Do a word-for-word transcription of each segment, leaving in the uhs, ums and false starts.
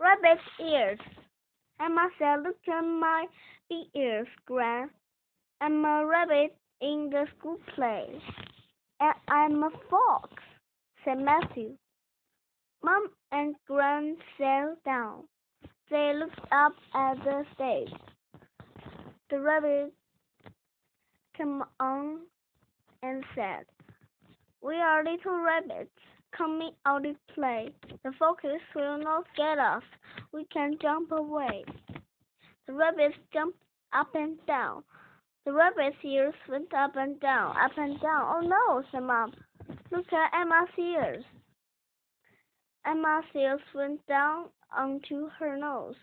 Rabbit's ears. Emma said, "Look at my big ears, Gran. I'm a rabbit in the school play." "And I'm a fox," said Matthew. Mom and Gran sat down. They looked up at the stage. The rabbit came on and said, "We are little rabbits coming out to play. The foxes will not get us. We can jump away." The rabbits jumped up and down. The rabbit's ears went up and down, up and down. "Oh no," said Mom. "Look at Emma's ears." Emma's ears went down onto her nose.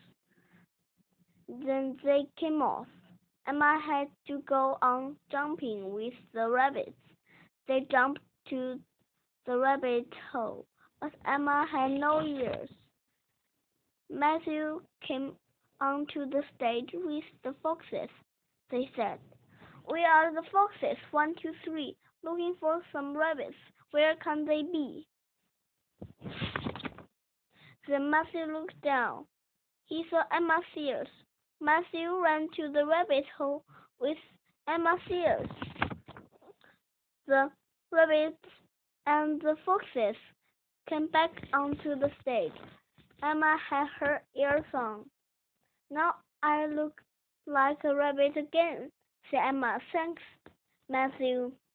Then they came off. Emma had to go on jumping with the rabbits. They jumped to the rabbit hole, but Emma had no ears. Matthew came onto the stage with the foxes. They said, "We are the foxes, one, two, three, looking for some rabbits. Where can they be?" Then Matthew looked down. He saw Emma's ears. Matthew ran to the rabbit hole with Emma's ears. The rabbits and the foxes came back onto the stage. Emma had her ears on. "Now I look like a rabbit again," said Emma. "Thanks, Matthew."